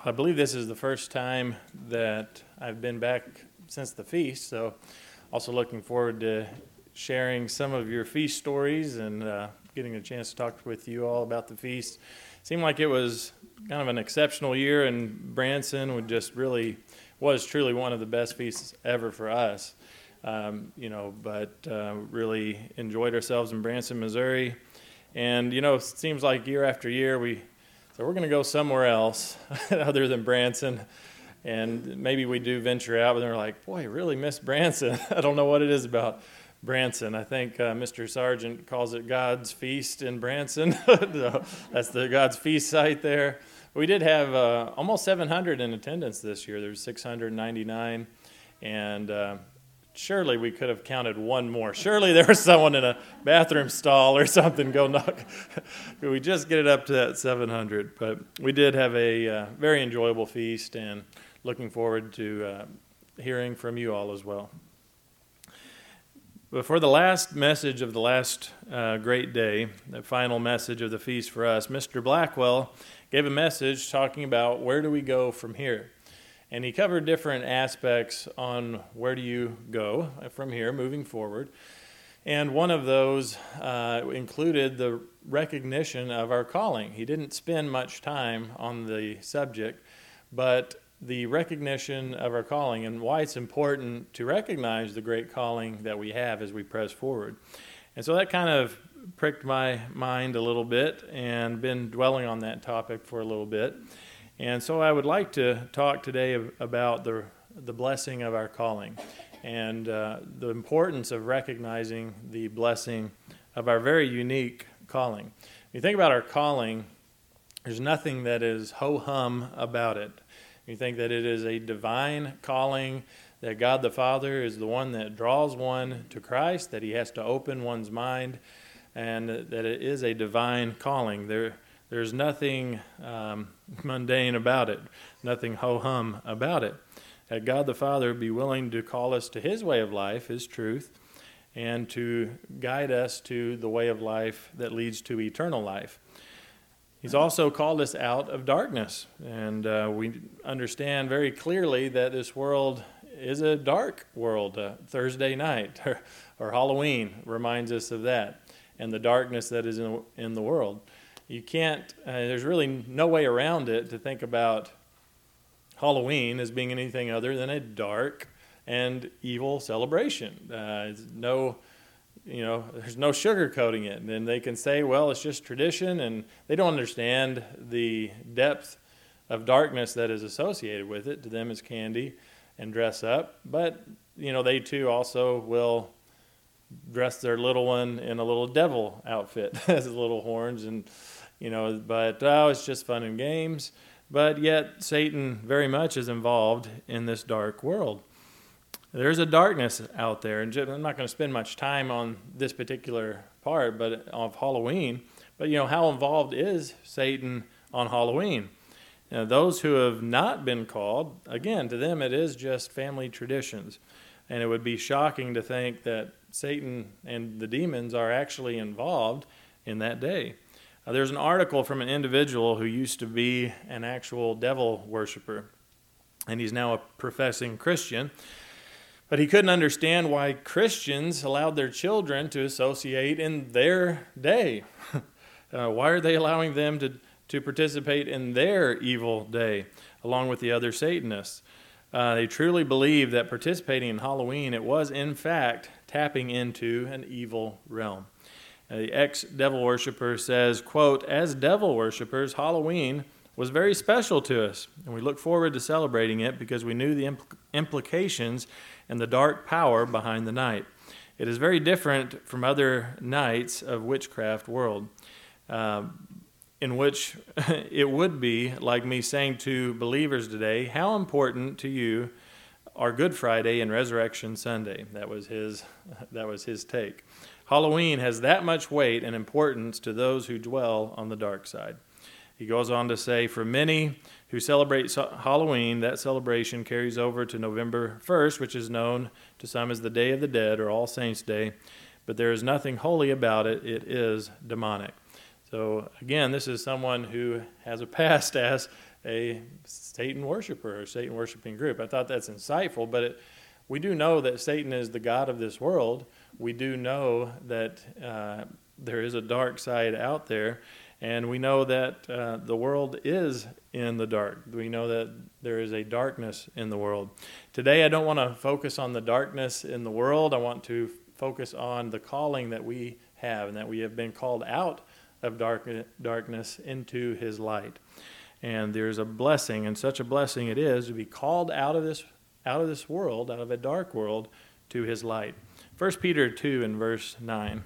I believe this is the first time that I've been back since the feast, so also looking forward to sharing some of your feast stories and getting a chance to talk with you all about the feast. Seemed like it was kind of an exceptional year, and Branson was truly one of the best feasts ever for us. Really enjoyed ourselves in Branson, Missouri. And, it seems like year after year we're going to go somewhere else other than Branson. And maybe we do venture out, but they're like, boy, I really miss Branson. I don't know what it is about Branson. I think Mr. Sargent calls it God's Feast in Branson. So that's the God's Feast site there. We did have almost 700 in attendance this year. There's 699. And surely we could have counted one more. Surely there was someone in a bathroom stall or something go knock. Could we just get it up to that 700? But we did have a very enjoyable feast, and looking forward to hearing from you all as well. But for the last message of the last great day, the final message of the feast for us, Mr. Blackwell gave a message talking about where do we go from here. And he covered different aspects on where do you go from here moving forward. And one of those included the recognition of our calling. He didn't spend much time on the subject, but the recognition of our calling and why it's important to recognize the great calling that we have as we press forward. And so that kind of pricked my mind a little bit, and been dwelling on that topic for a little bit. And so I would like to talk today about the blessing of our calling and the importance of recognizing the blessing of our very unique calling. When you think about our calling, there's nothing that is ho-hum about it. You think that it is a divine calling, that God the Father is the one that draws one to Christ, that he has to open one's mind, and that it is a divine calling. There's nothing mundane about it, nothing ho-hum about it. That God the Father be willing to call us to his way of life, his truth, and to guide us to the way of life that leads to eternal life. He's also called us out of darkness, and we understand very clearly that this world is a dark world. Thursday night or Halloween reminds us of that, and the darkness that is in the world. You can't, there's really no way around it to think about Halloween as being anything other than a dark and evil celebration. There's no sugarcoating it. And they can say, well, it's just tradition, and they don't understand the depth of darkness that is associated with it. To them, it's candy and dress up. But, they too also will dress their little one in a little devil outfit, has little horns, and it's just fun and games. But yet Satan very much is involved in this dark world. There's a darkness out there, and I'm not going to spend much time on this particular part of Halloween, but how involved is Satan on Halloween? Those who have not been called, again, to them it is just family traditions, and it would be shocking to think that Satan and the demons are actually involved in that day. There's an article from an individual who used to be an actual devil worshiper, and he's now a professing Christian, but he couldn't understand why Christians allowed their children to associate in their day. Why are they allowing them to participate in their evil day, along with the other Satanists? They truly believe that participating in Halloween, it was in fact tapping into an evil realm. The ex-devil worshiper says, quote, "As devil worshipers, Halloween was very special to us, and we look forward to celebrating it because we knew the implications and the dark power behind the night. It is very different from other nights of witchcraft world, in which it would be like me saying to believers today, how important to you are Good Friday and Resurrection Sunday." That was his take. Halloween has that much weight and importance to those who dwell on the dark side. He goes on to say, for many who celebrate Halloween, that celebration carries over to November 1st, which is known to some as the Day of the Dead or All Saints' Day, but there is nothing holy about it. It is demonic. So again, this is someone who has a past as a Satan worshiper or Satan worshiping group. I thought that's insightful, but we do know that Satan is the god of this world. We do know that there is a dark side out there, and we know that the world is in the dark. We know that there is a darkness in the world. Today, I don't want to focus on the darkness in the world. I want to focus on the calling that we have, and that we have been called out of darkness into his light. And there's a blessing, and such a blessing it is to be called out of this world, out of a dark world, to his light. 1 Peter 2 and verse 9.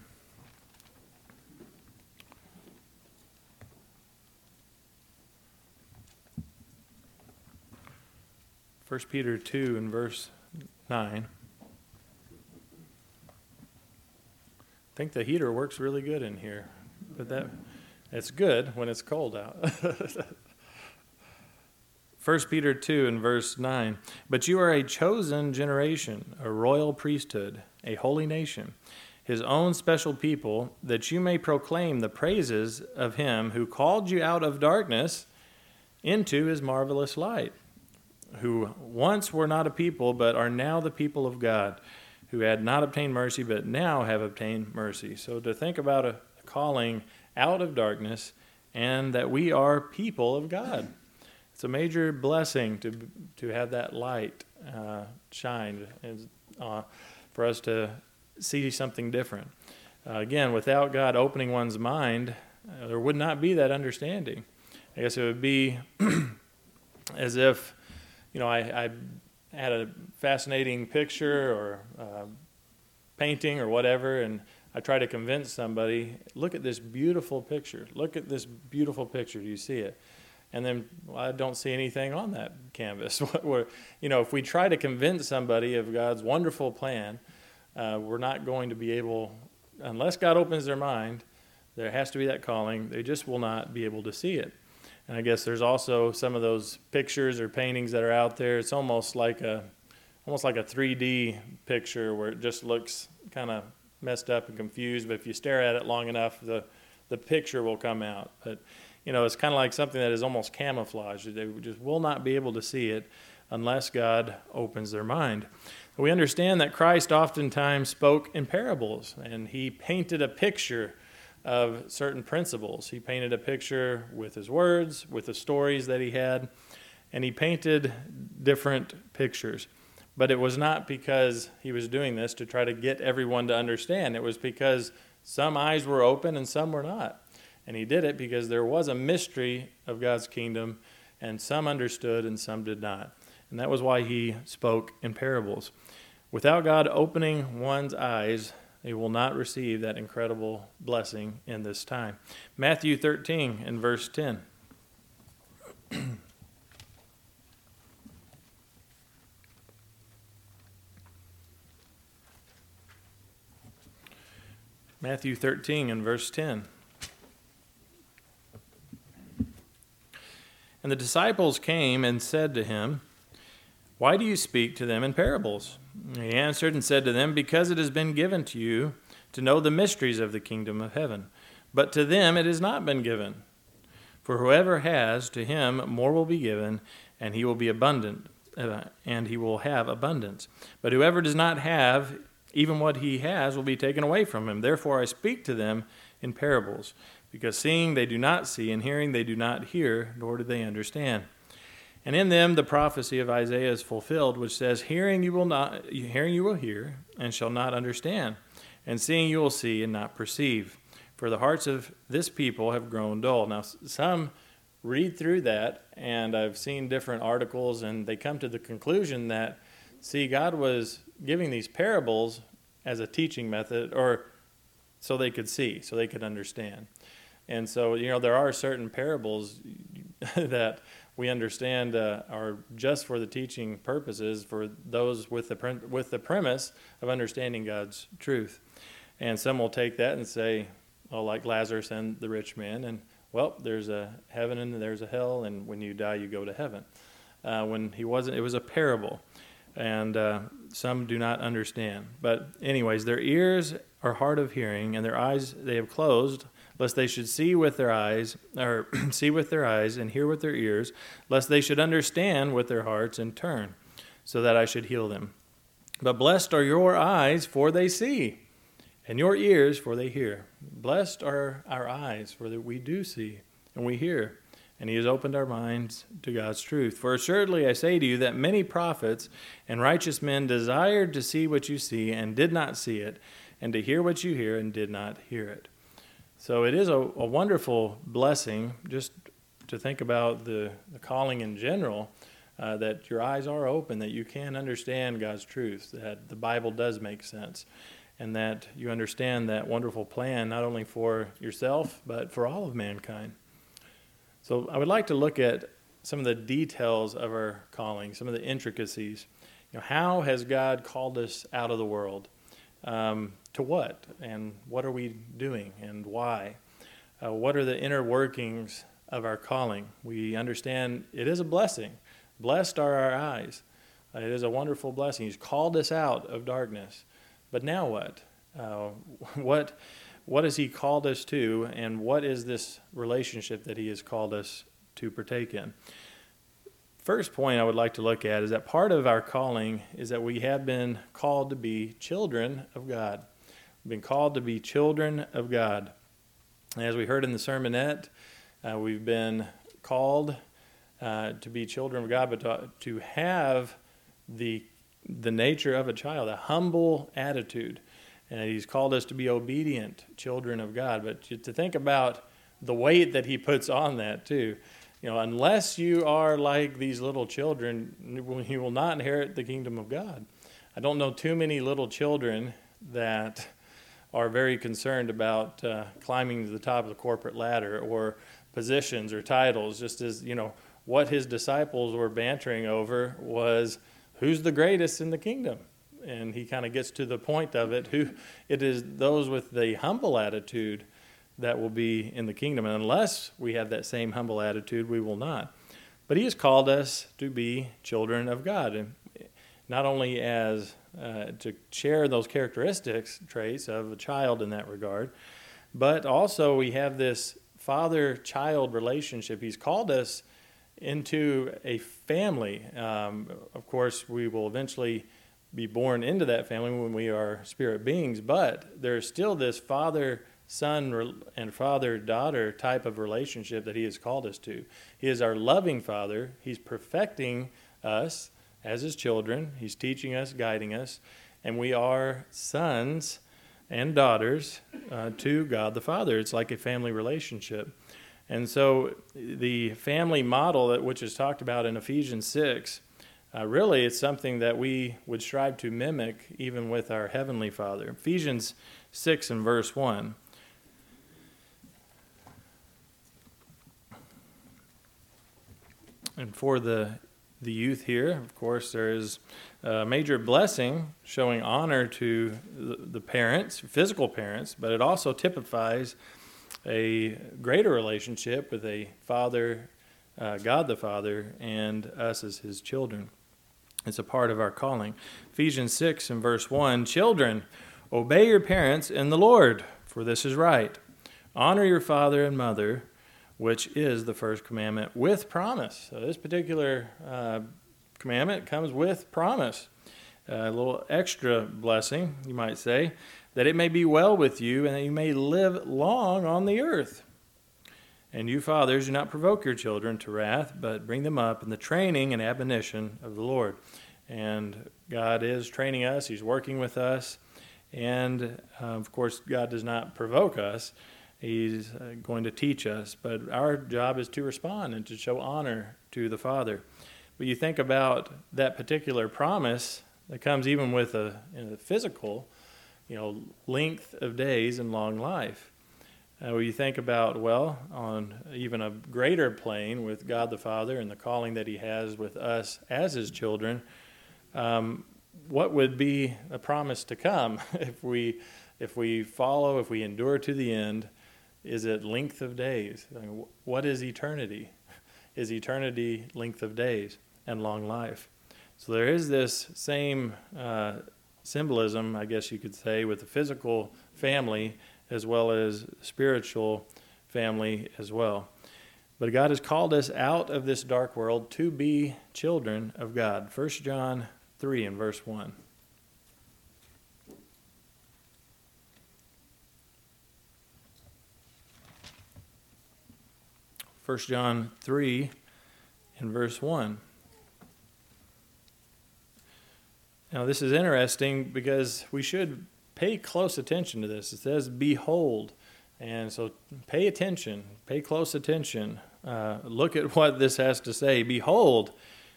1 Peter 2 and verse 9. I think the heater works really good in here, but it's good when it's cold out. 1 Peter 2 and verse 9. But you are a chosen generation, a royal priesthood, a holy nation, his own special people, that you may proclaim the praises of him who called you out of darkness into his marvelous light, who once were not a people, but are now the people of God, who had not obtained mercy, but now have obtained mercy. So to think about a calling out of darkness, and that we are people of God. It's a major blessing to have that light shine for us to see something different. Again, without God opening one's mind, there would not be that understanding. I guess it would be as if, I had a fascinating picture or painting or whatever, and I try to convince somebody, look at this beautiful picture. Look at this beautiful picture. Do you see it? And then I don't see anything on that canvas. If we try to convince somebody of God's wonderful plan, we're not going to be able, unless God opens their mind, there has to be that calling. They just will not be able to see it. And I guess there's also some of those pictures or paintings that are out there. It's almost like a 3D picture where it just looks kind of messed up and confused. But if you stare at it long enough, the picture will come out. But it's kind of like something that is almost camouflaged. They just will not be able to see it unless God opens their mind. We understand that Christ oftentimes spoke in parables, and he painted a picture of certain principles. He painted a picture with his words, with the stories that he had, and he painted different pictures. But it was not because he was doing this to try to get everyone to understand. It was because some eyes were open and some were not. And he did it because there was a mystery of God's kingdom, and some understood and some did not. And that was why he spoke in parables. Without God opening one's eyes, they will not receive that incredible blessing in this time. Matthew 13 and verse 10. Matthew 13 and verse 10. And the disciples came and said to him, "Why do you speak to them in parables?" He answered and said to them, "Because it has been given to you to know the mysteries of the kingdom of heaven. But to them it has not been given. For whoever has, to him more will be given, and he will be abundant, and he will have abundance. But whoever does not have, even what he has will be taken away from him. Therefore I speak to them in parables, because seeing they do not see, and hearing they do not hear, nor do they understand. And in them the prophecy of Isaiah is fulfilled, which says, hearing you will hear, and shall not understand, and seeing you will see, and not perceive. For the hearts of this people have grown dull." Now, some read through that, and I've seen different articles, and they come to the conclusion that, God was giving these parables as a teaching method, or so they could see, so they could understand. And so, there are certain parables that we understand are just for the teaching purposes, for those with the premise of understanding God's truth. And some will take that and say, like Lazarus and the rich man, and there's a heaven and there's a hell, and when you die, you go to heaven. When he wasn't, it was a parable, and some do not understand. But anyways, their ears are hard of hearing, and their eyes they have closed, lest they should see with their eyes, or see with their eyes, and hear with their ears, lest they should understand with their hearts and turn, so that I should heal them. But blessed are your eyes, for they see, and your ears, for they hear. Blessed are our eyes, for that we do see, and we hear. And he has opened our minds to God's truth. For assuredly I say to you that many prophets and righteous men desired to see what you see and did not see it, and to hear what you hear and did not hear it. So it is a wonderful blessing just to think about the calling in general, that your eyes are open, that you can understand God's truth, that the Bible does make sense, and that you understand that wonderful plan not only for yourself but for all of mankind. So I would like to look at some of the details of our calling, some of the intricacies. How has God called us out of the world? To what? And what are we doing and why? What are the inner workings of our calling? We understand it is a blessing. Blessed are our eyes. It is a wonderful blessing. He's called us out of darkness. But now what? What has he called us to, and what is this relationship that he has called us to partake in? First point I would like to look at is that part of our calling is that we have been called to be children of God. We've been called to be children of God. As we heard in the sermonette, we've been called to be children of God, but to have the nature of a child, a humble attitude. And he's called us to be obedient children of God. But to think about the weight that he puts on that too. Unless you are like these little children, you will not inherit the kingdom of God. I don't know too many little children that are very concerned about climbing to the top of the corporate ladder or positions or titles, just as, what his disciples were bantering over was who's the greatest in the kingdom. And he kind of gets to the point of it. Who it is those with the humble attitude that will be in the kingdom. And unless we have that same humble attitude, we will not. But he has called us to be children of God. And not only as to share those characteristics, traits of a child in that regard, but also we have this father-child relationship. He's called us into a family. Of course, we will eventually be born into that family when we are spirit beings, but there's still this father-son and father-daughter type of relationship that he has called us to. He is our loving father. He's perfecting us as his children. He's teaching us, guiding us, and we are sons and daughters to God the Father. It's like a family relationship. And so the family model, which is talked about in Ephesians 6, really it's something that we would strive to mimic even with our Heavenly Father. Ephesians 6 and verse 1. And for the youth here, of course, there is a major blessing showing honor to the parents, physical parents, but it also typifies a greater relationship with a Father, God the Father, and us as his children. It's a part of our calling. Ephesians 6 and verse 1, children, obey your parents in the Lord, for this is right. Honor your father and mother, which is the first commandment, with promise. So this particular commandment comes with promise. A little extra blessing, you might say, that it may be well with you and that you may live long on the earth. And you fathers, do not provoke your children to wrath, but bring them up in the training and admonition of the Lord. And God is training us. He's working with us. And, of course, God does not provoke us. He's going to teach us. But our job is to respond and to show honor to the Father. But you think about that particular promise that comes even with a physical, length of days and long life. When you think about, on even a greater plane with God the Father and the calling that he has with us as his children, what would be a promise to come if we follow, if we endure to the end? Is it length of days? What is eternity? Is eternity length of days and long life? So there is this same symbolism, I guess you could say, with the physical family as well as spiritual family as well. But God has called us out of this dark world to be children of God. 1 John 3 and verse 1. 1 John 3 and verse 1. Now this is interesting because we should pay close attention to this. It says, behold. And so pay attention, pay close attention. Look at what this has to say. Behold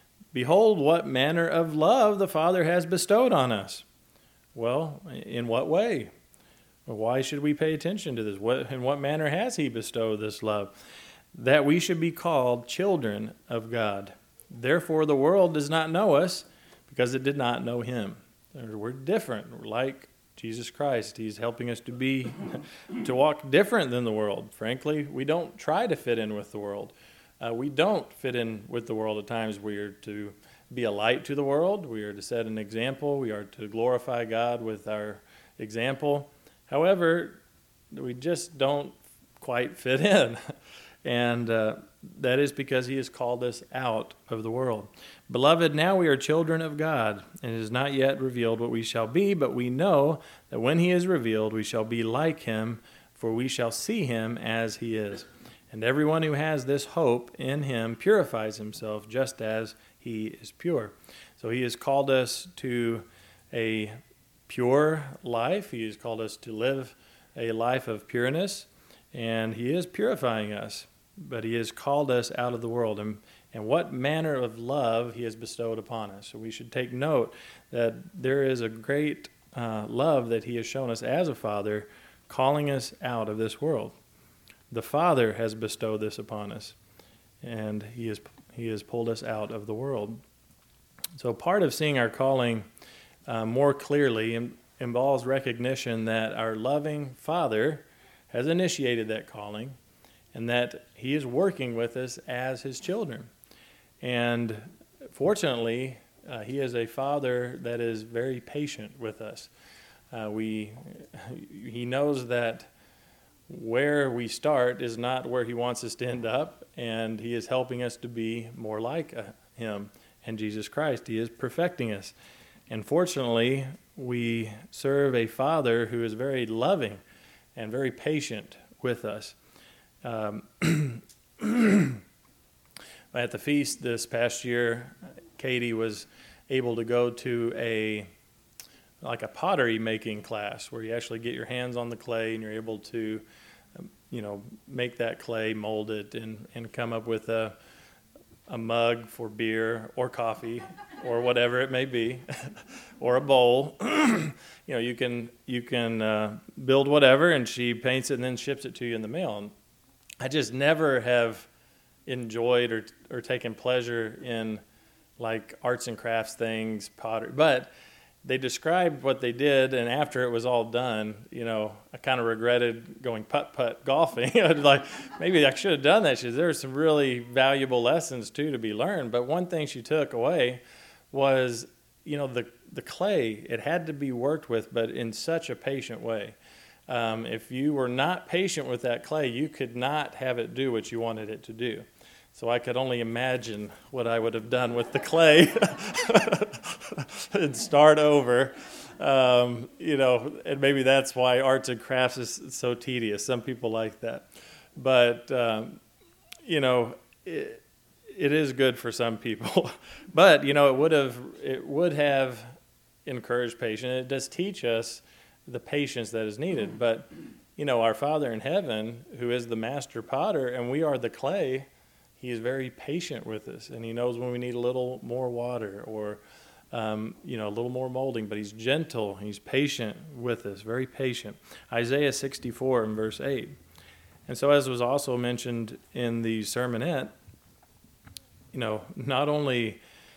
what manner of love the Father has bestowed on us. Well, in what way? Why should we pay attention to this? In what manner has he bestowed this love? That we should be called children of God. Therefore the world does not know us because it did not know him. We're different. We're like Jesus Christ. He's helping us to walk different than the world. Frankly, we don't try to fit in with the world. We don't fit in with the world at times. We are to be a light to the world. We are to set an example. We are to glorify God with our example. However, we just don't quite fit in. And that is because he has called us out of the world. Beloved, now we are children of God, and it is not yet revealed what we shall be, but we know that when he is revealed, we shall be like him, for we shall see him as he is. And everyone who has this hope in him purifies himself just as he is pure. So he has called us to a pure life. He has called us to live a life of pureness, and he is purifying us. But he has called us out of the world, and what manner of love he has bestowed upon us. So we should take note that there is a great love that he has shown us as a father, calling us out of this world. The Father has bestowed this upon us, and he has pulled us out of the world. So part of seeing our calling more clearly involves recognition that our loving Father has initiated that calling, and that he is working with us as his children. And fortunately, he is a father that is very patient with us. He knows that where we start is not where he wants us to end up, and he is helping us to be more like him and Jesus Christ. He is perfecting us. And fortunately, we serve a Father who is very loving and very patient with us. At the feast this past year, Katie was able to go to a pottery making class where you actually get your hands on the clay and you're able to, make that clay, mold it, and come up with a mug for beer or coffee or whatever it may be, or a bowl. You can build whatever, and she paints it and then ships it to you in the mail. And I just never have enjoyed or taken pleasure in like arts and crafts things, pottery. But they described what they did, and after it was all done, I kind of regretted going putt-putt golfing. I was like, maybe I should have done that. There were some really valuable lessons, too, to be learned. But one thing she took away was, the clay. It had to be worked with, but in such a patient way. If you were not patient with that clay, you could not have it do what you wanted it to do. So I could only imagine what I would have done with the clay and start over. And maybe that's why arts and crafts is so tedious. Some people like that. But, it is good for some people. But, it would have encouraged patience. It does teach us the patience that is needed. But, our Father in heaven, who is the master potter, and we are the clay, he is very patient with us, and he knows when we need a little more water or, a little more molding, but he's gentle, he's patient with us, very patient. Isaiah 64 and verse 8. And so as was also mentioned in the sermonette, not only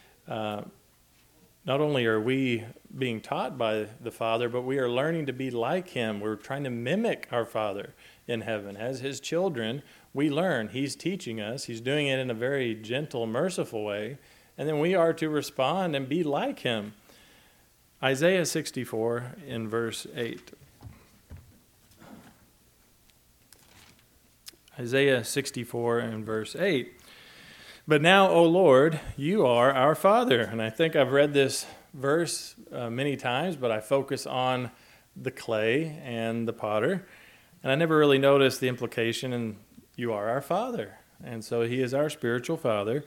are we being taught by the Father, but we are learning to be like him. We're trying to mimic our Father in heaven. As his children, we learn. He's teaching us. He's doing it in a very gentle, merciful way. And then we are to respond and be like him. Isaiah 64 in verse 8. Isaiah 64 and verse 8. But now, O Lord, you are our Father. And I think I've read this verse many times, but I focus on the clay and the potter. And I never really noticed the implication, and you are our Father. And so he is our spiritual Father.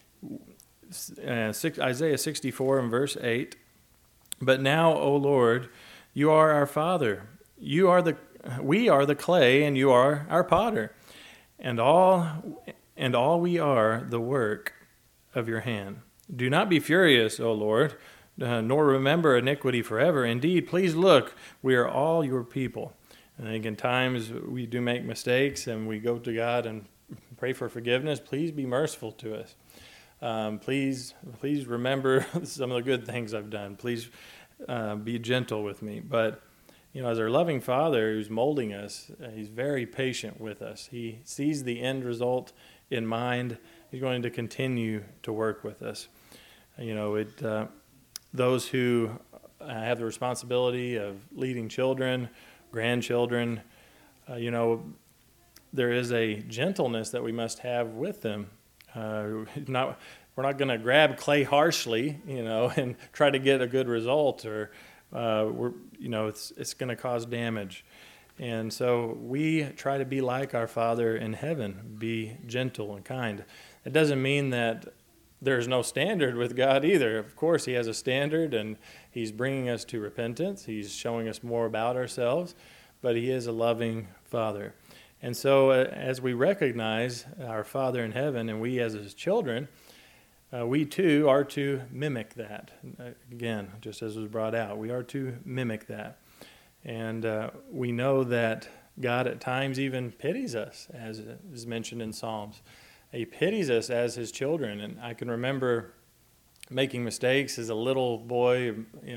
Isaiah 64 and verse 8. But now, O Lord, you are our Father. We are the clay, and you are our potter. And all we are the work of your hand. Do not be furious, O Lord, nor remember iniquity forever. Indeed, please look, we are all your people. And I think in times we do make mistakes and we go to God and pray for forgiveness. Please be merciful to us. Please remember some of the good things I've done. Please be gentle with me. But as our loving Father who's molding us, he's very patient with us. He sees the end result in mind. He's going to continue to work with us. Those who have the responsibility of leading children, grandchildren, there is a gentleness that we must have with them. We're not going to grab clay harshly, and try to get a good result, or it's going to cause damage. And so we try to be like our Father in heaven, be gentle and kind. It doesn't mean that there's no standard with God either. Of course, he has a standard, and he's bringing us to repentance. He's showing us more about ourselves, but he is a loving Father. And so as we recognize our Father in heaven, and we as his children, we too are to mimic that. Again, just as was brought out, we are to mimic that. And we know that God at times even pities us, as is mentioned in Psalms. He pities us as his children. And I can remember making mistakes as a little boy,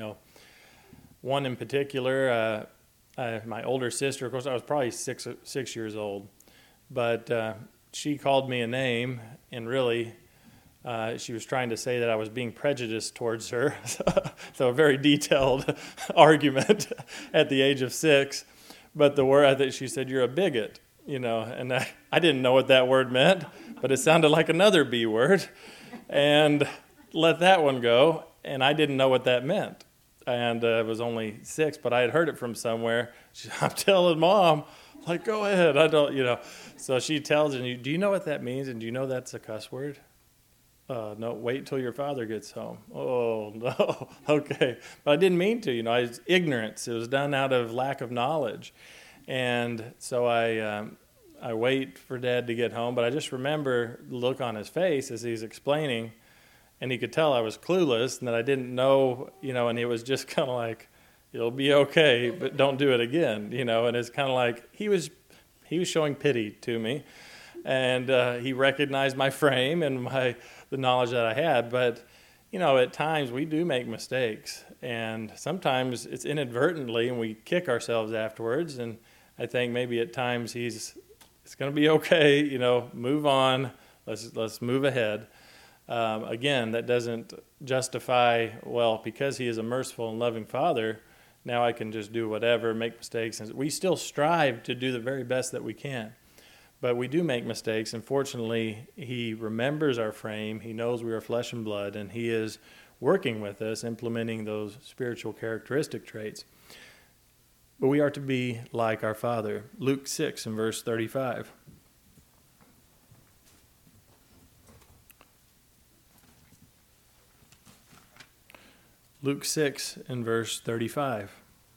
one in particular, my older sister, of course I was probably six years old, but she called me a name, and really she was trying to say that I was being prejudiced towards her. So a very detailed argument at the age of 6. But the word, I think she said, "You're a bigot," and I didn't know what that word meant, but it sounded like another B word, and let that one go. And I didn't know what that meant, and it was only 6, but I had heard it from somewhere. I'm telling Mom, like, go ahead. I don't, So she tells me, "Do you know what that means? And do you know that's a cuss word?" No, wait till your father gets home. Oh, no. Okay. But I didn't mean to, I was ignorance. It was done out of lack of knowledge. And so I wait for Dad to get home, but I just remember the look on his face as he's explaining, and he could tell I was clueless and that I didn't know, and it was just kind of like, "It'll be okay, but don't do it again," and it's kind of like he was showing pity to me. And he recognized my frame and the knowledge that I had. But, at times we do make mistakes. And sometimes it's inadvertently, and we kick ourselves afterwards. And I think maybe at times it's going to be okay, move on. Let's move ahead. Again, that doesn't justify, because he is a merciful and loving Father, now I can just do whatever, make mistakes. And we still strive to do the very best that we can. But we do make mistakes, and fortunately, he remembers our frame. He knows we are flesh and blood, and he is working with us, implementing those spiritual characteristic traits. But we are to be like our Father. Luke 6 and verse 35. Luke 6 and verse 35.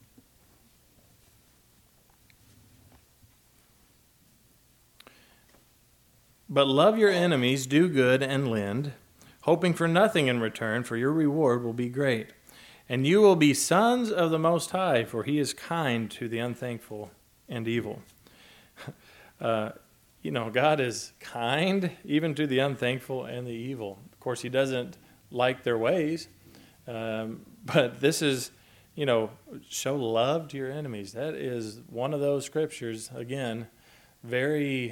But love your enemies, do good, and lend, hoping for nothing in return, for your reward will be great. And you will be sons of the Most High, for he is kind to the unthankful and evil. God is kind even to the unthankful and the evil. Of course, he doesn't like their ways, but this is, show love to your enemies. That is one of those scriptures, again, very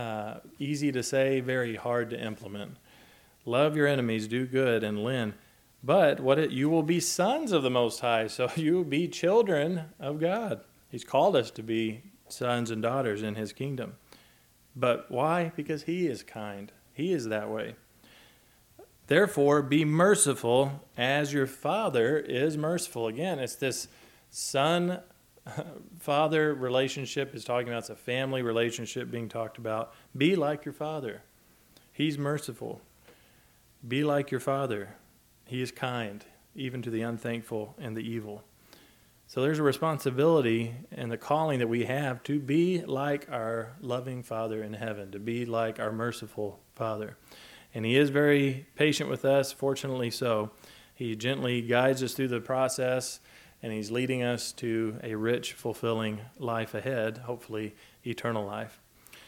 easy to say, very hard to implement. Love your enemies, do good, and lend, But you will be sons of the Most High, so you will be children of God. He's called us to be sons and daughters in his kingdom. But why? Because he is kind. He is that way. Therefore, be merciful as your Father is merciful. Again, it's this son-father relationship is talking about. It's a family relationship being talked about. Be like your Father. He's merciful. Be like your Father. He is kind, even to the unthankful and the evil. So there's a responsibility and the calling that we have to be like our loving Father in heaven, to be like our merciful Father. And he is very patient with us, fortunately so. He gently guides us through the process, and he's leading us to a rich, fulfilling life ahead, hopefully eternal life.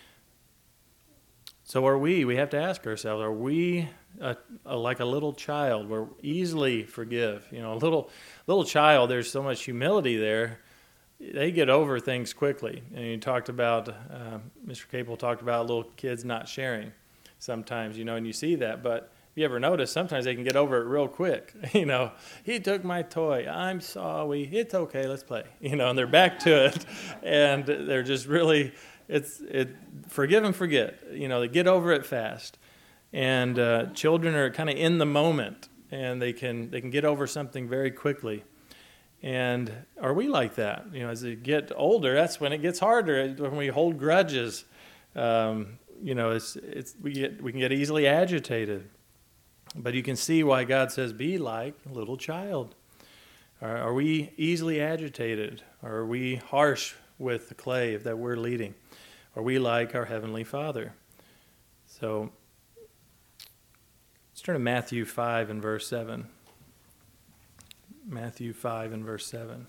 So are we? We have to ask ourselves, are we like a little child where easily forgive? You know, a little child, there's so much humility there. They get over things quickly. And you talked about, Mr. Capel talked about little kids not sharing sometimes, you know, and you see that. But if you ever notice, sometimes they can get over it real quick. You know, he took my toy. I'm sorry. It's okay. Let's play. You know, and they're back to it. And they're just really, forgive and forget. You know, they get over it fast. And children are kind of in the moment, and they can get over something very quickly. And are we like that? You know, as they get older, that's when it gets harder. When we hold grudges, you know, we can get easily agitated. But you can see why God says, be like a little child. Are we easily agitated? Are we harsh with the clay that we're leading? Are we like our Heavenly Father? So let's turn to Matthew 5 and verse 7. Matthew 5 and verse 7.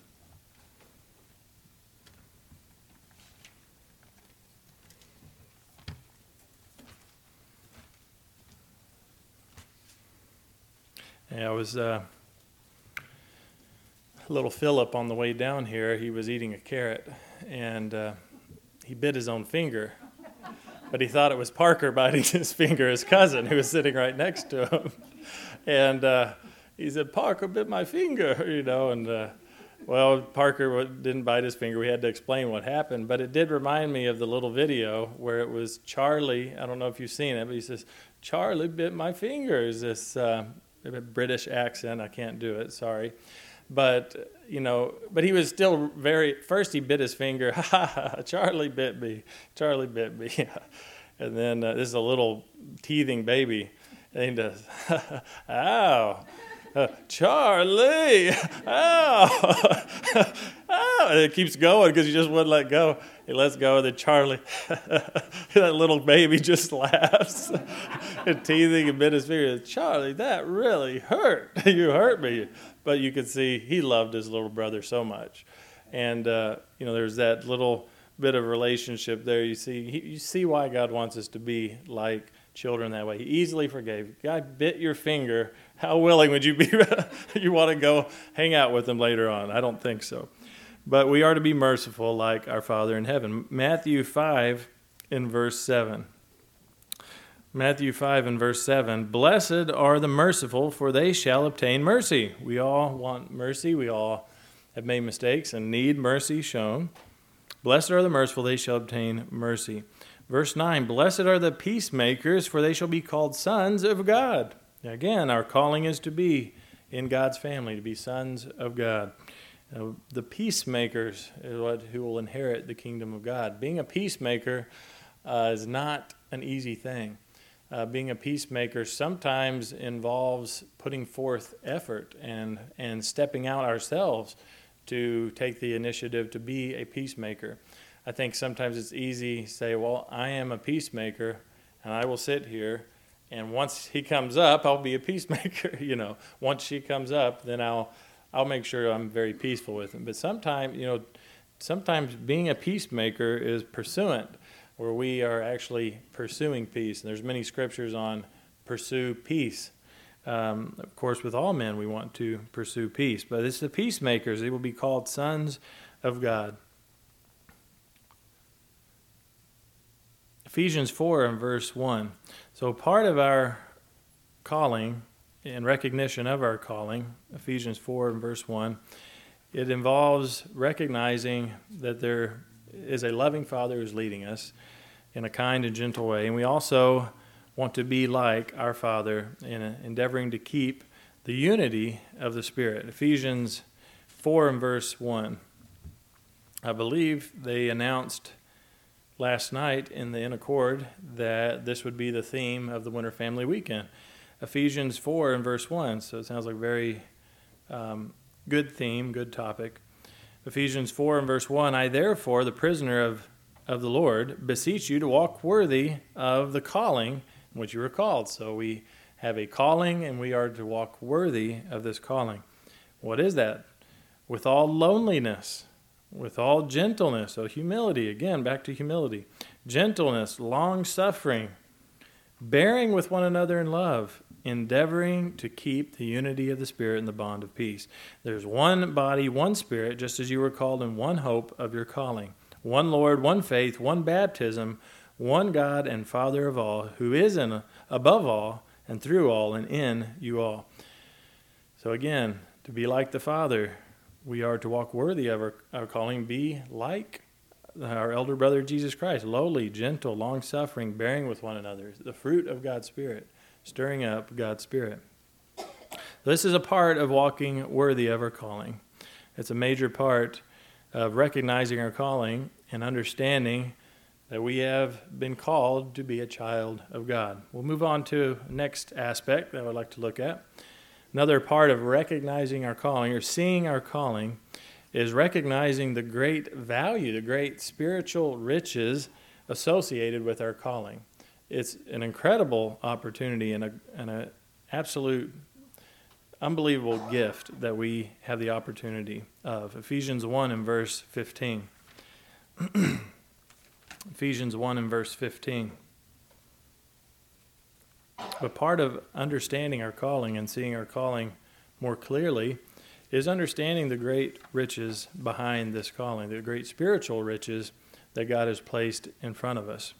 Yeah, I was little Philip on the way down here. He was eating a carrot, and he bit his own finger. But he thought it was Parker biting his finger, his cousin, who was sitting right next to him. And he said, Parker bit my finger, you know. And, well, Parker didn't bite his finger. We had to explain what happened. But it did remind me of the little video where it was Charlie. I don't know if you've seen it, but he says, Charlie bit my finger. Is this British accent? I can't do it, sorry. But, you know, but he was still first he bit his finger. Ha ha, Charlie bit me. Charlie bit me. And then this is a little teething baby. And he does, ow, Charlie, ow, ow. And it keeps going because he just wouldn't let go. He lets go, and then Charlie, that little baby just laughs. And teething and bit his finger. Charlie, that really hurt. You hurt me. But you could see he loved his little brother so much. And, you know, there's that little bit of relationship there. You see why God wants us to be like children that way. He easily forgave. God bit your finger. How willing would you be? You want to go hang out with him later on? I don't think so. But we are to be merciful like our Father in heaven. Matthew 5 in verse 7. Matthew 5 and verse 7, Blessed are the merciful, for they shall obtain mercy. We all want mercy. We all have made mistakes and need mercy shown. Blessed are the merciful, they shall obtain mercy. Verse 9, Blessed are the peacemakers, for they shall be called sons of God. Again, our calling is to be in God's family, to be sons of God. The peacemakers is who will inherit the kingdom of God. Being a peacemaker is not an easy thing. Being a peacemaker sometimes involves putting forth effort and stepping out ourselves to take the initiative to be a peacemaker. I think sometimes it's easy to say, well, I am a peacemaker, and I will sit here, and once he comes up, I'll be a peacemaker. You know, once she comes up, then I'll make sure I'm very peaceful with him. But sometimes being a peacemaker is pursuant, where we are actually pursuing peace. And there's many scriptures on pursue peace. Of course, with all men, we want to pursue peace. But it's the peacemakers. They will be called sons of God. Ephesians 4 and verse 1. So part of our calling in recognition of our calling, Ephesians 4 and verse 1, it involves recognizing that there is a loving Father who's leading us in a kind and gentle way. And we also want to be like our Father in endeavoring to keep the unity of the Spirit. Ephesians 4 and verse 1. I believe they announced last night in the In Accord that this would be the theme of the Winter Family Weekend. Ephesians 4 and verse 1. So it sounds like a very good theme, good topic. Ephesians 4 and verse 1. I therefore, the prisoner of the Lord, beseech you to walk worthy of the calling in which you were called. So we have a calling and we are to walk worthy of this calling. What is that? With all loneliness, with all gentleness. So humility, again, back to humility. Gentleness, long-suffering, bearing with one another in love, endeavoring to keep the unity of the Spirit in the bond of peace. There's one body, one Spirit, just as you were called in one hope of your calling. One Lord, one faith, one baptism, one God and Father of all, who is above all and through all and in you all. So again, to be like the Father, we are to walk worthy of our calling, be like our elder brother Jesus Christ, lowly, gentle, long-suffering, bearing with one another, the fruit of God's Spirit, stirring up God's Spirit. This is a part of walking worthy of our calling. It's a major part of recognizing our calling and understanding that we have been called to be a child of God. We'll move on to the next aspect that I would like to look at. Another part of recognizing our calling or seeing our calling is recognizing the great value, the great spiritual riches associated with our calling. It's an incredible opportunity and an absolute unbelievable gift that we have the opportunity of. Ephesians 1 and verse 15. Ephesians 1 and verse 15. But part of understanding our calling and seeing our calling more clearly is understanding the great riches behind this calling, the great spiritual riches that God has placed in front of us.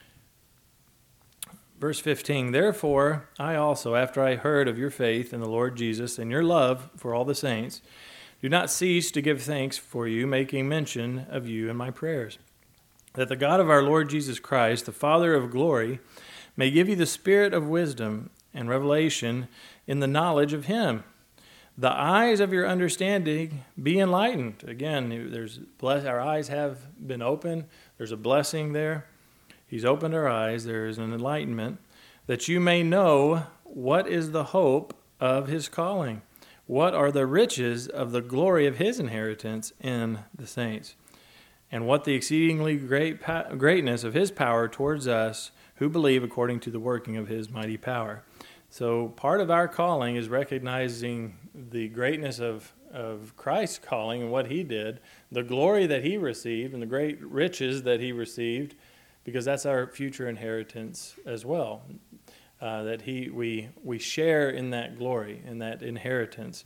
Verse 15, therefore I also, after I heard of your faith in the Lord Jesus and your love for all the saints, do not cease to give thanks for you, making mention of you in my prayers, that the God of our Lord Jesus Christ, the Father of glory, may give you the spirit of wisdom and revelation in the knowledge of him. The eyes of your understanding be enlightened. Again, our eyes have been opened. There's a blessing there. He's opened our eyes. There is an enlightenment that you may know what is the hope of his calling. What are the riches of the glory of his inheritance in the saints? And what the exceedingly greatness of his power towards us who believe according to the working of his mighty power. So part of our calling is recognizing the greatness of Christ's calling and what he did, the glory that he received and the great riches that he received, because that's our future inheritance as well, that we share in that glory, in that inheritance.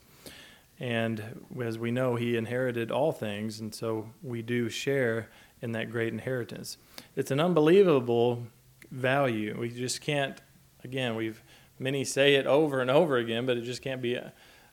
And as we know, he inherited all things, and so we do share in that great inheritance. It's an unbelievable value. We just can't, again, many say it over and over again, but it just can't be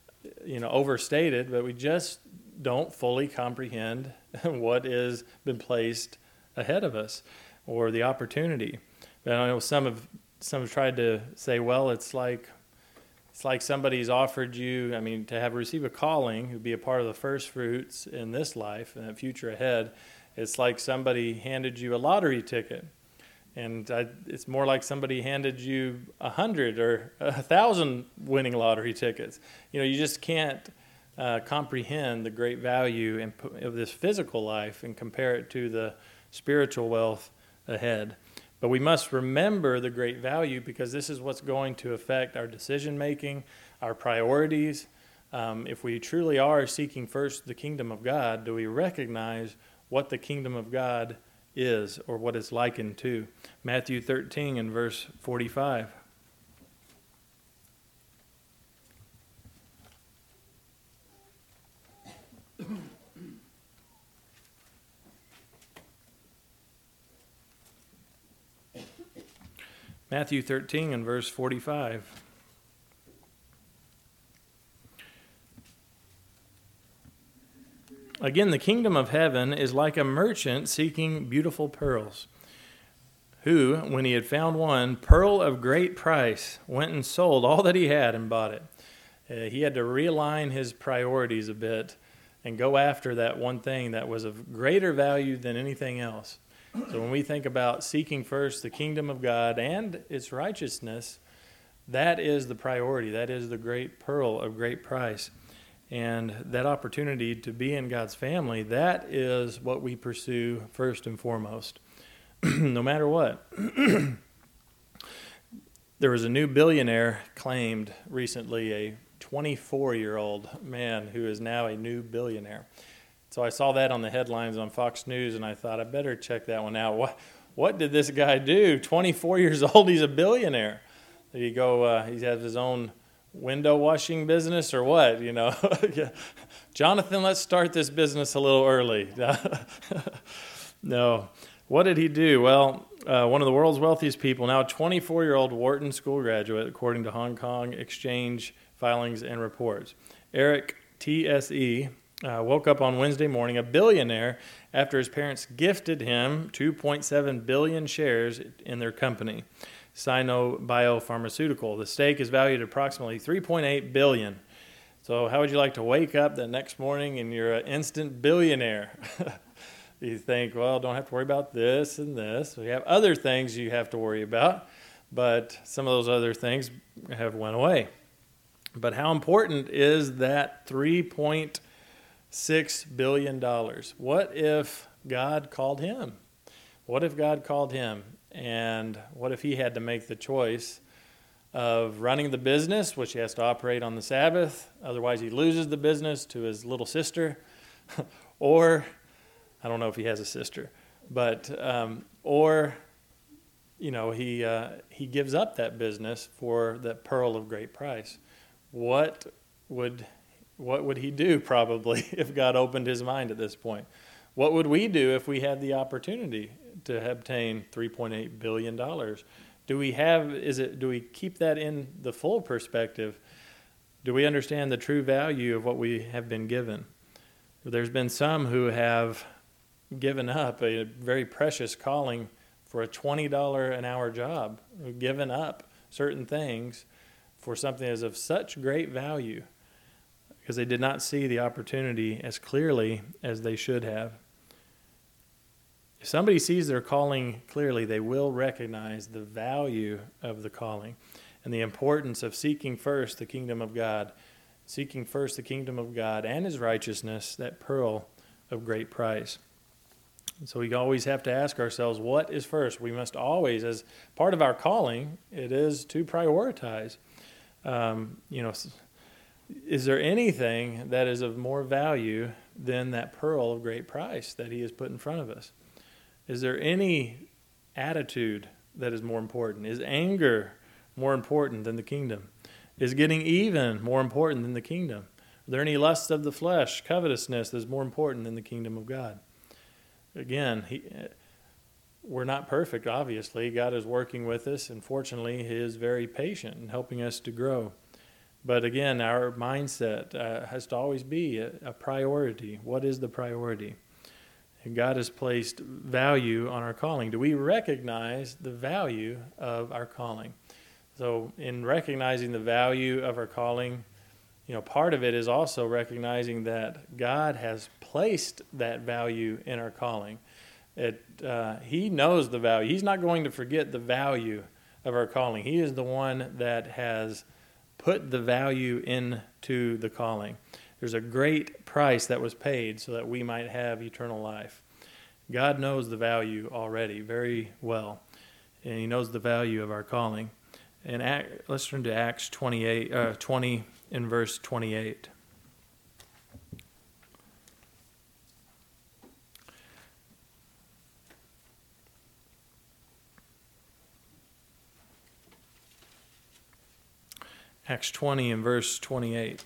overstated, but we just don't fully comprehend what has been placed ahead of us or the opportunity. But I know some have tried to say, well, it's like somebody's offered you, to receive a calling, to be a part of the first fruits in this life and the future ahead. It's like somebody handed you a lottery ticket. And it's more like somebody handed you 100 or 1,000 winning lottery tickets. You just can't comprehend the great value of this physical life and compare it to the spiritual wealth ahead. But we must remember the great value, because this is what's going to affect our decision-making, our priorities. If we truly are seeking first the kingdom of God, do we recognize what the kingdom of God is, or what it's likened to? Matthew 13 and verse 45. Matthew 13 and verse 45. Again, the kingdom of heaven is like a merchant seeking beautiful pearls, who, when he had found one pearl of great price, went and sold all that he had and bought it. He had to realign his priorities a bit and go after that one thing that was of greater value than anything else. So when we think about seeking first the kingdom of God and its righteousness, that is the priority. That is the great pearl of great price. And that opportunity to be in God's family, that is what we pursue first and foremost, no matter what. There was a new billionaire claimed recently, a 24-year-old man who is now a new billionaire. So I saw that on the headlines on Fox News, and I thought I better check that one out. What did this guy do? 24 years old, he's a billionaire. Did he go, he has his own window washing business or what? You know, Jonathan, let's start this business a little early. No. What did he do? Well, one of the world's wealthiest people, now a 24-year-old Wharton School graduate, according to Hong Kong Exchange filings and reports. Eric TSE woke up on Wednesday morning a billionaire after his parents gifted him 2.7 billion shares in their company, Sino Biopharmaceutical. The stake is valued at approximately $3.8 billion. So how would you like to wake up the next morning and you're an instant billionaire? You think, well, don't have to worry about this and this. We have other things you have to worry about, but some of those other things have went away. But how important is that $3.6 billion? What if God called him? What if God called him? And what if he had to make the choice of running the business, which he has to operate on the Sabbath, otherwise he loses the business to his little sister, or I don't know if he has a sister, but or you know he gives up that business for that pearl of great price. What would he do probably if God opened his mind at this point? What would we do if we had the opportunity to obtain $3.8 billion? Do we keep that in the full perspective? Do we understand the true value of what we have been given? There's been some who have given up a very precious calling for a $20 an hour job, given up certain things for something that is of such great value because they did not see the opportunity as clearly as they should have. If somebody sees their calling clearly, they will recognize the value of the calling and the importance of seeking first the kingdom of God, seeking first the kingdom of God and his righteousness, that pearl of great price. So we always have to ask ourselves, what is first? We must always, as part of our calling, it is to prioritize. Is there anything that is of more value than that pearl of great price that he has put in front of us? Is there any attitude that is more important? Is anger more important than the kingdom? Is getting even more important than the kingdom? Are there any lusts of the flesh, covetousness that is more important than the kingdom of God? Again, we're not perfect, obviously. God is working with us, and fortunately, he is very patient in helping us to grow. But again, our mindset has to always be a priority. What is the priority? And God has placed value on our calling. Do we recognize the value of our calling? So in recognizing the value of our calling, part of it is also recognizing that God has placed that value in our calling. He knows the value. He's not going to forget the value of our calling. He is the one that has put the value into the calling. There's a great price that was paid so that we might have eternal life. God knows the value already very well, and he knows the value of our calling. And let's turn to Acts 20 in verse 28. Acts 20 and verse 28.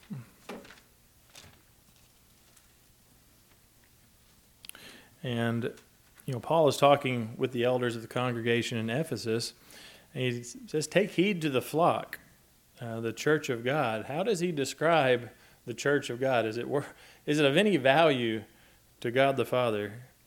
And, Paul is talking with the elders of the congregation in Ephesus, and he says, take heed to the flock, the church of God. How does he describe the church of God? Is it of any value to God the Father.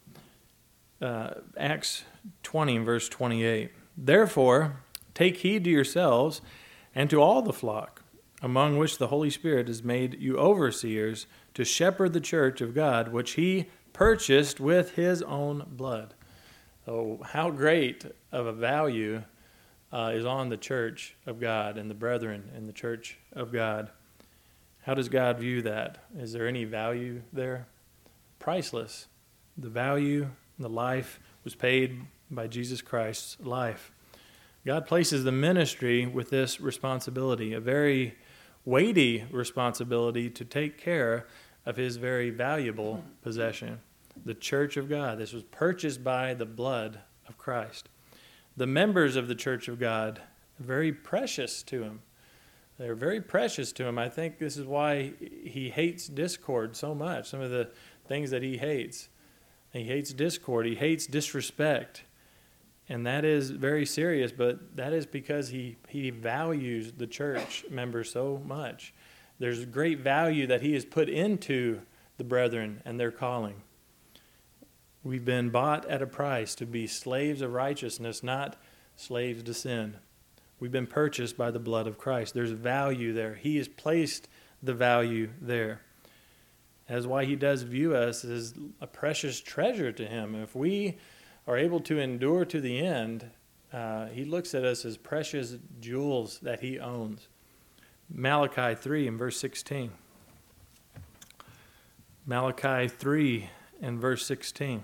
Acts 20, verse 28. Therefore, take heed to yourselves and to all the flock, among which the Holy Spirit has made you overseers to shepherd the church of God, which he purchased with his own blood. So how great of a value is on the church of God and the brethren in the church of God. How does God view that? Is there any value there? Priceless. The value, the life was paid by Jesus Christ's life. God places the ministry with this responsibility, a very weighty responsibility to take care of his very valuable possession, the church of God. This was purchased by the blood of Christ. The members of the church of God are very precious to him. They're very precious to him. I think this is why he hates discord so much. Some of the things that he hates. He hates discord. He hates disrespect. And that is very serious, but that is because he values the church members so much. There's great value that he has put into the brethren and their calling. We've been bought at a price to be slaves of righteousness, not slaves to sin. We've been purchased by the blood of Christ. There's value there. He has placed the value there. That's why he does view us as a precious treasure to him. If we are able to endure to the end, he looks at us as precious jewels that he owns. Malachi 3 and verse 16. Malachi 3 and verse 16.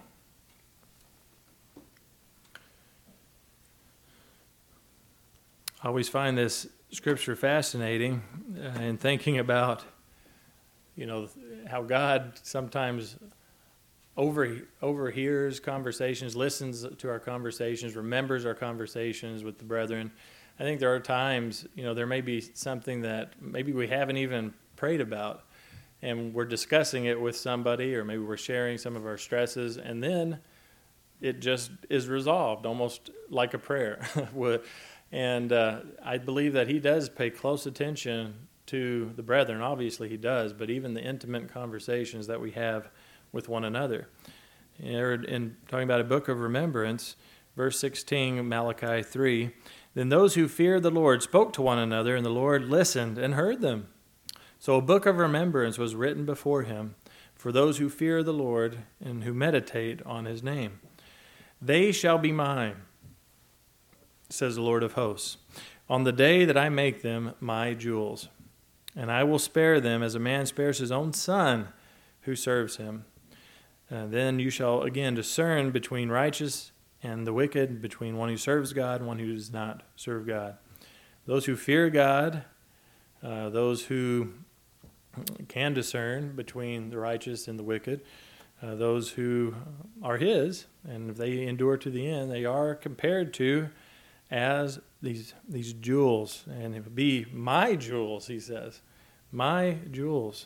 I always find this scripture fascinating in thinking about, how God sometimes overhears conversations, listens to our conversations, remembers our conversations with the brethren. I think there are times, there may be something that maybe we haven't even prayed about, and we're discussing it with somebody, or maybe we're sharing some of our stresses, and then it just is resolved, almost like a prayer. And I believe that he does pay close attention to the brethren. Obviously he does, but even the intimate conversations that we have with one another. In talking about a book of remembrance, verse 16, Malachi 3, then those who feared the Lord spoke to one another, and the Lord listened and heard them. So a book of remembrance was written before him for those who fear the Lord and who meditate on his name. They shall be mine, says the Lord of hosts, on the day that I make them my jewels. And I will spare them as a man spares his own son who serves him. Then you shall again discern between righteous and the wicked, between one who serves God and one who does not serve God. Those who fear God, those who can discern between the righteous and the wicked, those who are his, and if they endure to the end, they are compared to as these jewels. And it would be my jewels, he says. My jewels.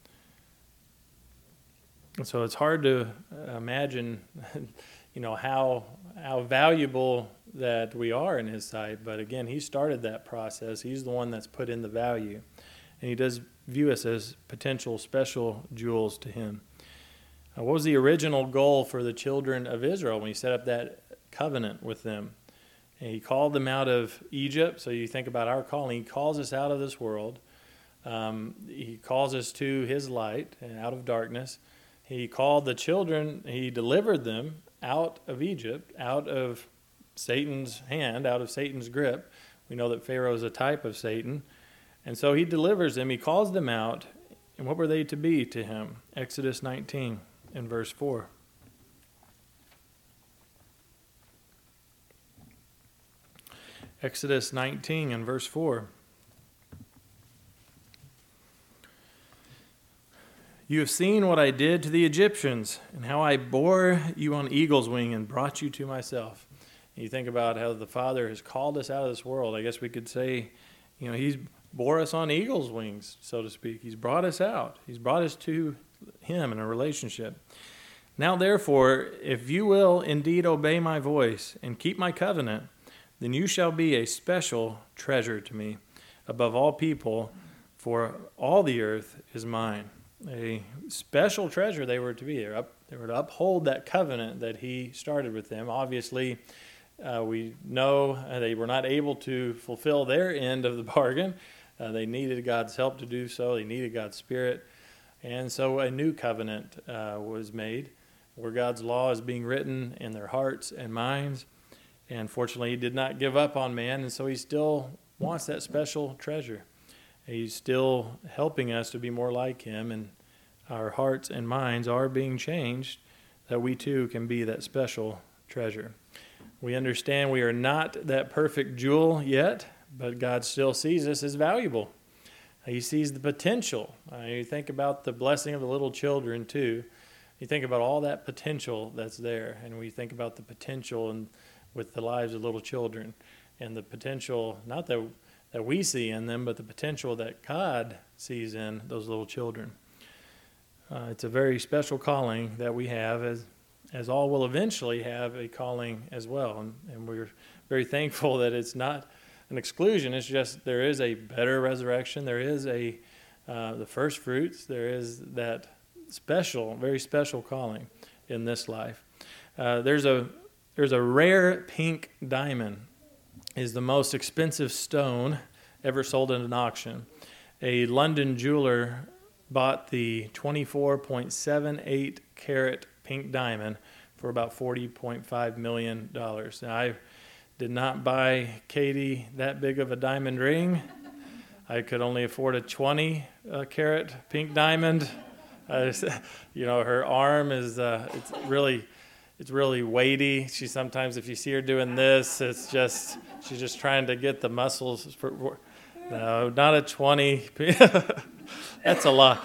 And so it's hard to imagine, how valuable that we are in his sight. But again, he started that process. He's the one that's put in the value. And he does view us as potential special jewels to him. What was the original goal for the children of Israel when he set up that covenant with them? And he called them out of Egypt. So you think about our calling. He calls us out of this world. He calls us to his light and out of darkness. He called the children, he delivered them out of Egypt, out of Satan's hand, out of Satan's grip. We know that Pharaoh is a type of Satan. And so he delivers them, he calls them out. And what were they to be to him? Exodus 19 and verse 4. Exodus 19 and verse 4. You have seen what I did to the Egyptians and how I bore you on eagle's wing and brought you to myself. And you think about how the Father has called us out of this world. I guess we could say, he's bore us on eagle's wings, so to speak. He's brought us out. He's brought us to him in a relationship. Now, therefore, if you will indeed obey my voice and keep my covenant, then you shall be a special treasure to me above all people, for all the earth is mine. A special treasure they were to be there, They were to uphold that covenant that he started with them. Obviously, we know they were not able to fulfill their end of the bargain. They needed God's help to do so. They needed God's Spirit. And so a new covenant was made where God's law is being written in their hearts and minds. And fortunately, he did not give up on man, and so he still wants that special treasure. He's still helping us to be more like him, and our hearts and minds are being changed that we too can be that special treasure. We understand we are not that perfect jewel yet, but God still sees us as valuable. He sees the potential. You think about the blessing of the little children too. You think about all that potential that's there, and we think about the potential with the lives of little children, and the potential, not that we see in them, but the potential that God sees in those little children. It's a very special calling that we have, as all will eventually have a calling as well. And we're very thankful that it's not an exclusion. It's just there is a better resurrection. There is the first fruits. There is that special, very special calling in this life. There's a rare pink diamond. Is the most expensive stone ever sold in an auction. A London jeweler bought the 24.78 carat pink diamond for about $40.5 million. Now, I did not buy Katie that big of a diamond ring. I could only afford a 20 carat pink diamond. Her arm is it's really weighty. She sometimes, if you see her doing this, she's just trying to get the muscles. No, not a 20. That's a lot.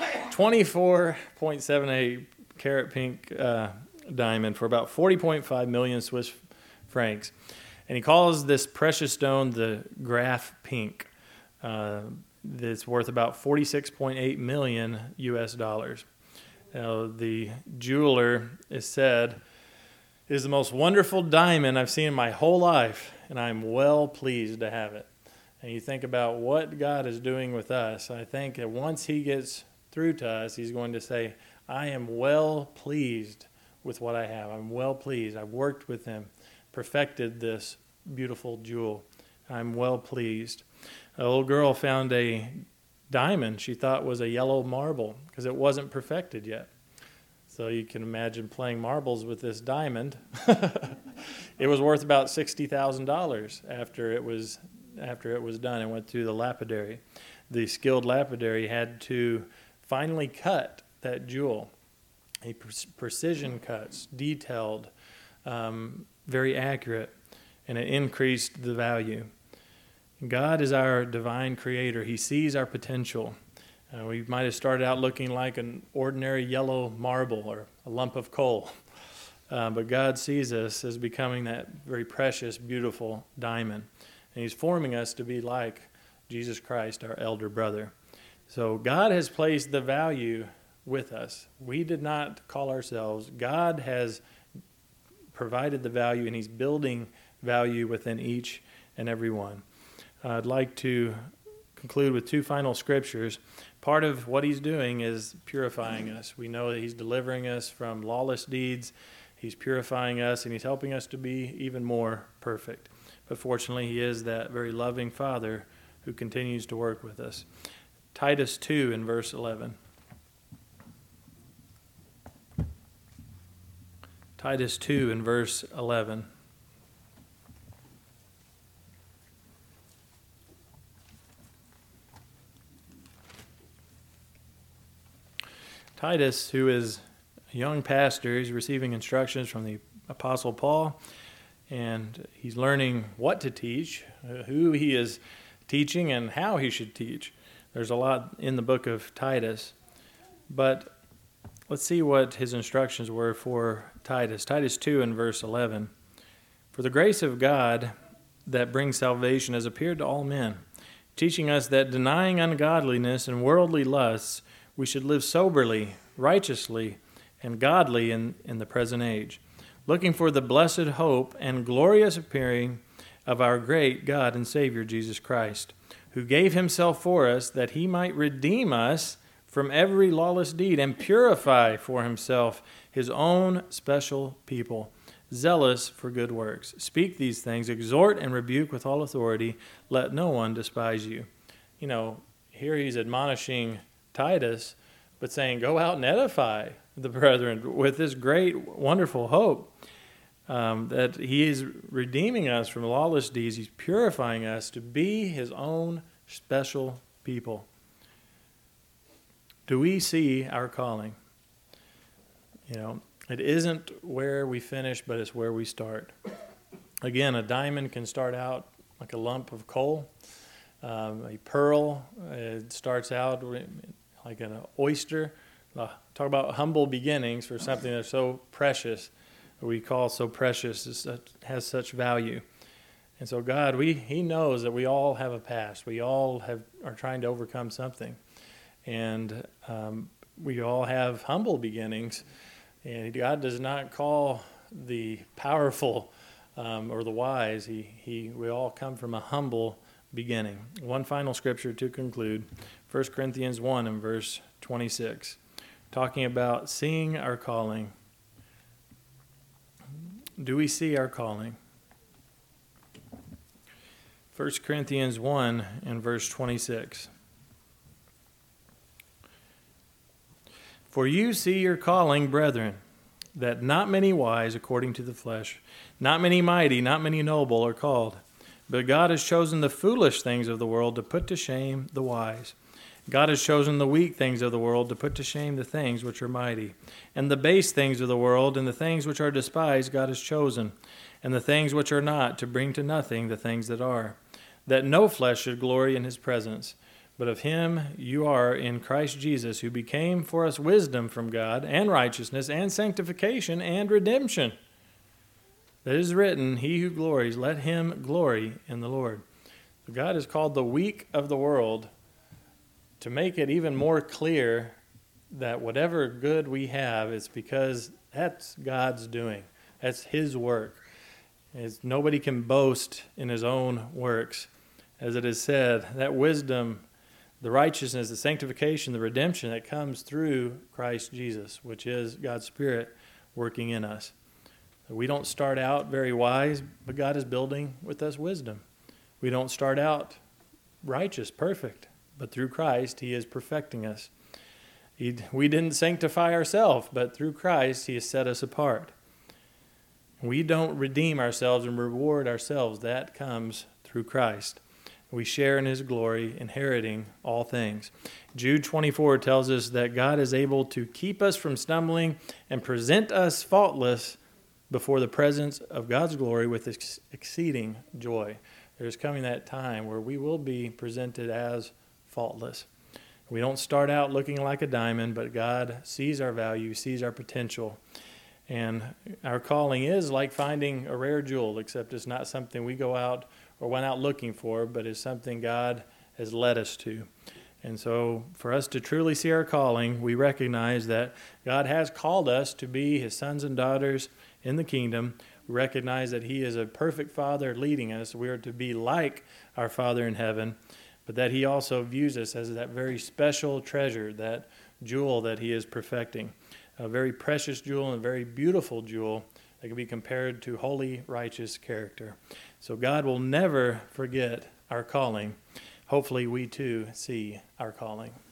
24.78 carat pink diamond for about 40.5 million Swiss francs. And he calls this precious stone the Graf Pink. That's worth about 46.8 million US dollars. Now, the jeweler is said, "It is the most wonderful diamond I've seen in my whole life, and I'm well pleased to have it." And you think about what God is doing with us. I think that once he gets through to us, he's going to say, "I am well pleased with what I have. I'm well pleased. I've worked with him, perfected this beautiful jewel. I'm well pleased." A little girl found a diamond she thought was a yellow marble because it wasn't perfected yet. So you can imagine playing marbles with this diamond. It was worth about $60,000 after it was done and went through the lapidary. The skilled lapidary had to finally cut that jewel. Precision cuts, detailed, very accurate, and it increased the value. God is our divine creator. He sees our potential. We might have started out looking like an ordinary yellow marble or a lump of coal. But God sees us as becoming that very precious, beautiful diamond. And he's forming us to be like Jesus Christ, our elder brother. So God has placed the value with us. We did not call ourselves. God has provided the value, and he's building value within each and every one. I'd like to conclude with two final scriptures. Part of what he's doing is purifying us. We know that he's delivering us from lawless deeds. He's purifying us, and he's helping us to be even more perfect. But fortunately, he is that very loving Father who continues to work with us. Titus 2 in verse 11. Titus 2 in verse 11. Titus, who is a young pastor, he's receiving instructions from the Apostle Paul, and he's learning what to teach, who he is teaching, and how he should teach. There's a lot in the book of Titus, but let's see what his instructions were for Titus. Titus 2 in verse 11. "For the grace of God that brings salvation has appeared to all men, teaching us that denying ungodliness and worldly lusts, we should live soberly, righteously, and godly in the present age, looking for the blessed hope and glorious appearing of our great God and Savior Jesus Christ, who gave himself for us that he might redeem us from every lawless deed and purify for himself his own special people, zealous for good works. Speak these things, exhort and rebuke with all authority. Let no one despise you. You know, here he's admonishing Titus, but saying, go out and edify the brethren with this great, wonderful hope that he is redeeming us from lawless deeds. He's purifying us to be his own special people. Do we see our calling? You know, it isn't where we finish, but it's where we start. Again, a diamond can start out like a lump of coal. A pearl, it starts out like an oyster. Talk about humble beginnings for something that's so precious, or we call so precious, has such value. And so God, He knows that we all have a past. We all are trying to overcome something. And we all have humble beginnings. And God does not call the powerful or the wise. We all come from a humble beginning. One final scripture to conclude, 1 Corinthians 1 and verse 26, talking about seeing our calling. Do we see our calling? 1 Corinthians 1 and verse 26. For you see your calling, brethren, that not many wise according to the flesh, not many mighty, not many noble are called. But God has chosen the foolish things of the world to put to shame the wise. God has chosen the weak things of the world to put to shame the things which are mighty. And the base things of the world and the things which are despised God has chosen, and the things which are not, to bring to nothing the things that are, that no flesh should glory in his presence. But of him you are in Christ Jesus, who became for us wisdom from God, and righteousness, and sanctification, and redemption. That is written, he who glories, let him glory in the Lord. God has called the weak of the world to make it even more clear that whatever good we have, it's because that's God's doing. That's his work. Nobody can boast in his own works. As it is said, that wisdom, the righteousness, the sanctification, the redemption that comes through Christ Jesus, which is God's Spirit working in us. We don't start out very wise, but God is building with us wisdom. We don't start out righteous, perfect, but through Christ, he is perfecting us. We didn't sanctify ourselves, but through Christ, he has set us apart. We don't redeem ourselves and reward ourselves. That comes through Christ. We share in his glory, inheriting all things. Jude 24 tells us that God is able to keep us from stumbling and present us faultless before the presence of God's glory with exceeding joy. There's coming that time where we will be presented as faultless. We don't start out looking like a diamond, but God sees our value, sees our potential. And our calling is like finding a rare jewel, except it's not something we go out or went out looking for, but it's something God has led us to. And so for us to truly see our calling, we recognize that God has called us to be his sons and daughters in the kingdom. We recognize that he is a perfect Father leading us. We are to be like our Father in heaven, but that he also views us as that very special treasure, that jewel that he is perfecting, a very precious jewel and a very beautiful jewel that can be compared to holy, righteous character. So God will never forget our calling. Hopefully we too see our calling.